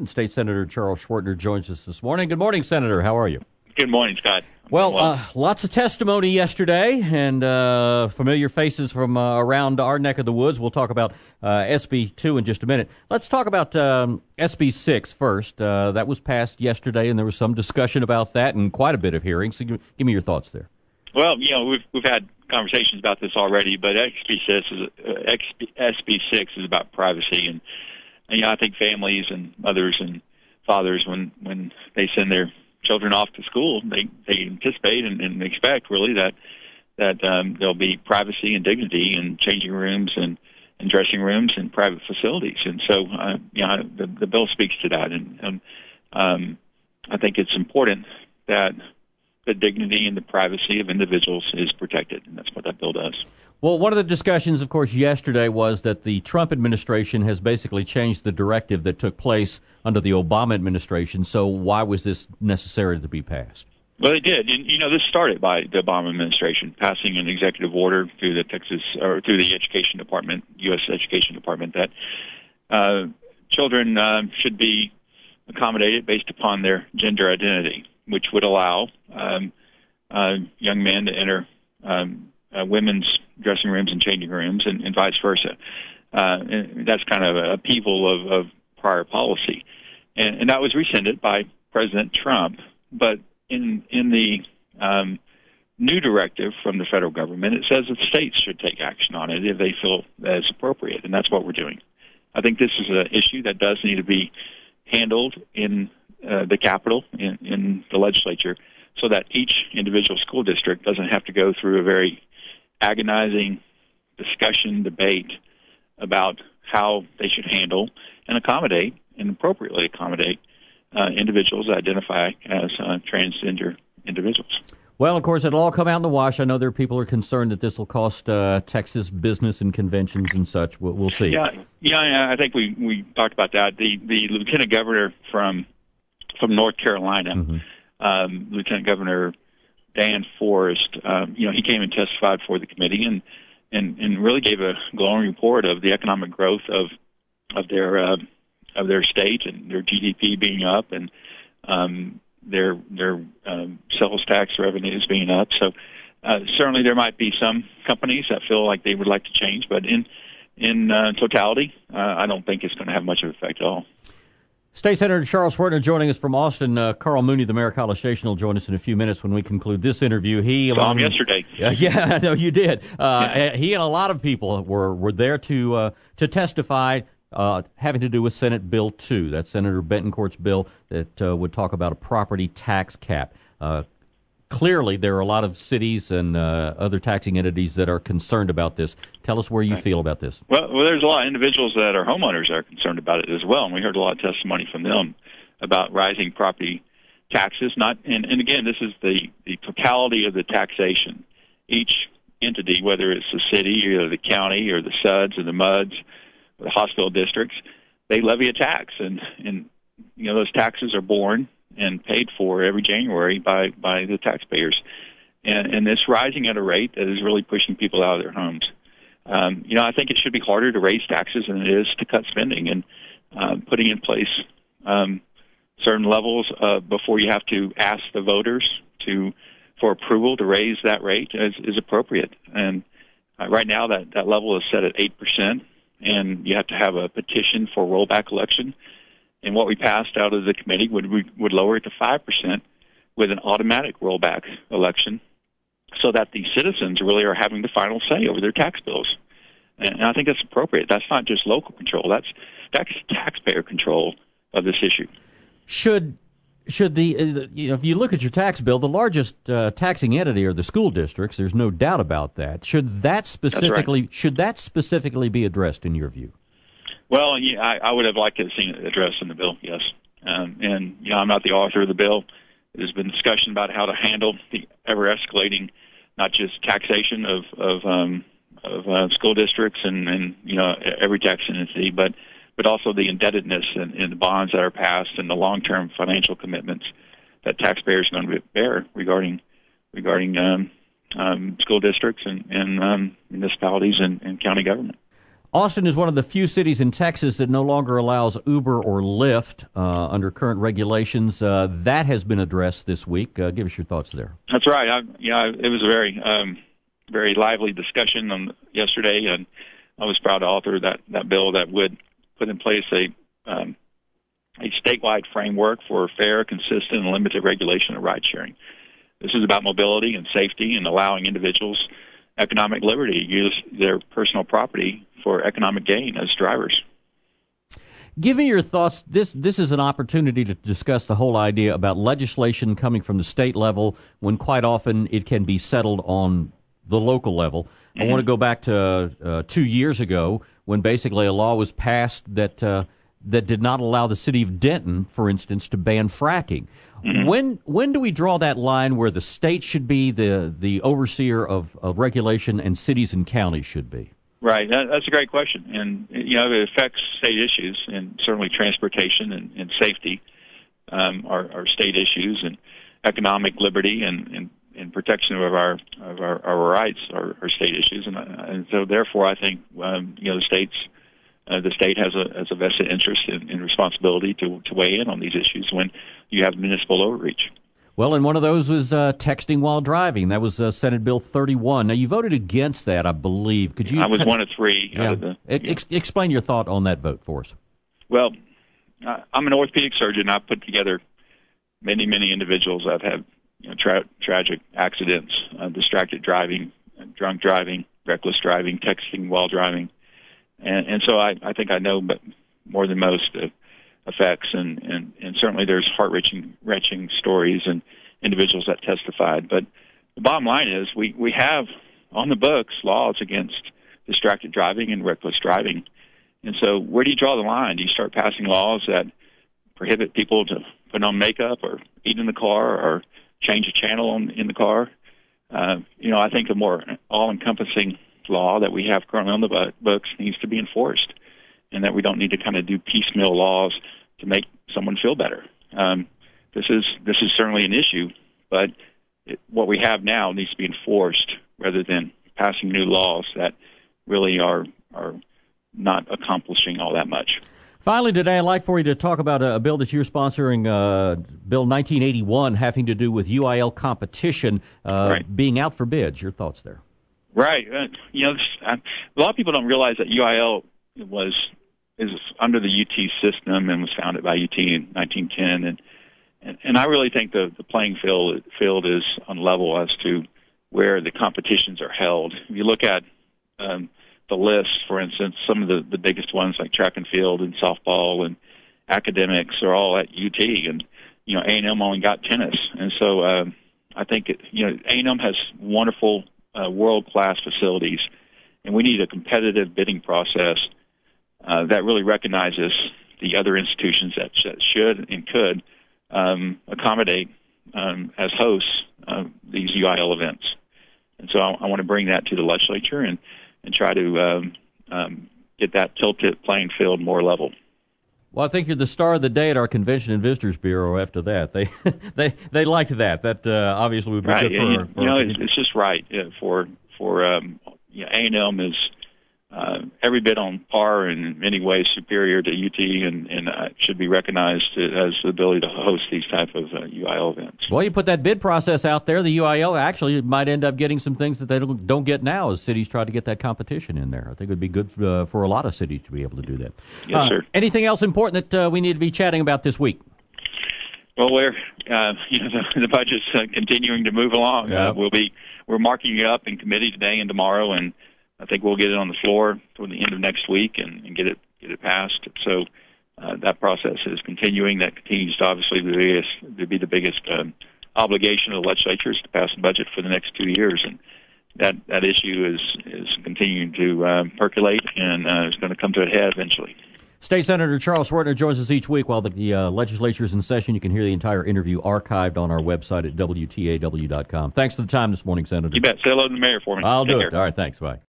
and State Senator Charles Schwertner joins us this morning. Good morning, Senator. How are you? Good morning, Scott. Well, lots of testimony yesterday, and familiar faces from around our neck of the woods. We'll talk about SB 2 in just a minute. Let's talk about SB 6 first. That was passed yesterday, and there was some discussion about that and quite a bit of hearings. So give me your thoughts there. Well, we've had conversations about this already, but SB 6 is about privacy, and I think families and mothers and fathers, when they send their children off to school, they anticipate and expect really that there'll be privacy and dignity in changing rooms and dressing rooms and private facilities. And so, the bill speaks to that. And I think it's important that the dignity and the privacy of individuals is protected, and that's what that bill does. Well, one of the discussions, of course, yesterday was that the Trump administration has basically changed the directive that took place under the Obama administration. So why was this necessary to be passed? Well, they did. And, this started by the Obama administration passing an executive order through the through the Education Department, U.S. Education Department, that children should be accommodated based upon their gender identity, which would allow young men to enter women's dressing rooms and changing rooms, and vice versa. And that's kind of a upheaval of prior policy, and that was rescinded by President Trump. But in the new directive from the federal government, it says that states should take action on it if they feel that it's appropriate, and that's what we're doing. I think this is an issue that does need to be handled in the Capitol, in the legislature, so that each individual school district doesn't have to go through a very agonizing debate about how they should handle and accommodate and appropriately accommodate individuals that identify as transgender individuals. Well, of course, it'll all come out in the wash. I know there are people who are concerned that this will cost Texas business and conventions and such. We'll see. Yeah. I think we talked about that. The lieutenant governor from North Carolina, Lieutenant Governor Dan Forest, he came and testified for the committee and really gave a glowing report of the economic growth of their state and their GDP being up and their sales tax revenues being up. So certainly there might be some companies that feel like they would like to change, but in totality, I don't think it's going to have much of an effect at all. State Senator Charles Schwertner joining us from Austin. Carl Mooney, the mayor of College Station, will join us in a few minutes when we conclude this interview. He saw him yesterday. Yeah, I know you did. He and a lot of people were there to testify, having to do with Senate Bill 2. That's Senator Betancourt's bill that would talk about a property tax cap. Clearly, there are a lot of cities and other taxing entities that are concerned about this. Tell us where you feel about this. Well, there's a lot of individuals that are homeowners that are concerned about it as well, and we heard a lot of testimony from them about rising property taxes. And again, this is the totality of the taxation. Each entity, whether it's the city or the county or the SUDs or the MUDs or the hospital districts, they levy a tax, and those taxes are borne and paid for every January by the taxpayers. And this rising at a rate that is really pushing people out of their homes. I think it should be harder to raise taxes than it is to cut spending, and putting in place certain levels before you have to ask the voters for approval to raise that rate is appropriate. And right now that level is set at 8%, and you have to have a petition for rollback election. And what we passed out of the committee would lower it to 5% with an automatic rollback election, so that the citizens really are having the final say over their tax bills. And I think that's appropriate. That's not just local control. That's taxpayer control of this issue. Should if you look at your tax bill, the largest taxing entity are the school districts. There's no doubt about that. Should that specifically be addressed in your view? Well, I would have liked to have seen it addressed in the bill, yes. And I'm not the author of the bill. There's been discussion about how to handle the ever-escalating, not just taxation of school districts and every tax entity, but also the indebtedness and the bonds that are passed and the long-term financial commitments that taxpayers are going to bear regarding school districts and municipalities and county government. Austin is one of the few cities in Texas that no longer allows Uber or Lyft under current regulations. That has been addressed this week. Give us your thoughts there. That's right. It was a very lively discussion yesterday, and I was proud to author that bill that would put in place a statewide framework for fair, consistent, and limited regulation of ride sharing. This is about mobility and safety and allowing individuals economic liberty to use their personal property for economic gain as drivers. Give me your thoughts. This is an opportunity to discuss the whole idea about legislation coming from the state level when quite often it can be settled on the local level. Mm-hmm. I want to go back to 2 years ago when basically a law was passed that did not allow the city of Denton, for instance, to ban fracking. Mm-hmm. When do we draw that line where the state should be the overseer of regulation and cities and counties should be? Right. That's a great question. And, it affects state issues, and certainly transportation and safety are state issues, and economic liberty and protection of our rights are state issues. And so therefore I think, the state has a vested interest in responsibility to weigh in on these issues when you have municipal overreach. Well, and one of those was texting while driving. That was Senate Bill 31. Now, you voted against that, I believe. Could you? I was one of three. Yeah. Explain your thought on that vote for us. Well, I'm an orthopedic surgeon. I've put together many individuals that have had tragic accidents, distracted driving, drunk driving, reckless driving, texting while driving. And so I think I know more than most effects, and certainly there's heart-wrenching stories and individuals that testified. But the bottom line is we have on the books laws against distracted driving and reckless driving. And so where do you draw the line? Do you start passing laws that prohibit people to put on makeup or eat in the car or change a channel in the car? I think a more all-encompassing law that we have currently on the books needs to be enforced, and that we don't need to kind of do piecemeal laws to make someone feel better. This is certainly an issue, but what we have now needs to be enforced rather than passing new laws that really are not accomplishing all that much. Finally, today, I'd like for you to talk about a bill that you're sponsoring, Bill 1981, having to do with UIL competition being out for bids. Your thoughts there? Right. A lot of people don't realize that UIL is under the UT system and was founded by UT in 1910, and I really think the playing field is on level as to where the competitions are held. If you look at the list, for instance, some of the biggest ones like track and field and softball and academics are all at UT, and A&M only got tennis, and so I think A&M has wonderful world-class facilities, and we need a competitive bidding process that really recognizes the other institutions that should and could accommodate as hosts these UIL events. And so I want to bring that to the legislature and try to get that tilted playing field more level. Well, I think you're the star of the day at our Convention and Visitors Bureau. After that, they liked that. That obviously would be right. Good for it's just right for A&M is every bit on par and in many ways superior to UT, and should be recognized as the ability to host these type of UIL events. Well, you put that bid process out there, the UIL actually might end up getting some things that they don't get now as cities try to get that competition in there. I think it would be good for a lot of cities to be able to do that. Yes, sir. Anything else important that we need to be chatting about this week? Well, the budget's continuing to move along. Yeah. We're marking it up in committee today and tomorrow, and I think we'll get it on the floor toward the end of next week and get it passed. So that process is continuing. That continues to obviously be the biggest obligation of the legislature is to pass the budget for the next 2 years, and that issue is continuing to percolate and is going to come to a head eventually. State Senator Charles Schwertner joins us each week while the legislature is in session. You can hear the entire interview archived on our website at WTAW.com. Thanks for the time this morning, Senator. You bet. Say hello to the mayor for me. I'll do it. All right, thanks. Bye.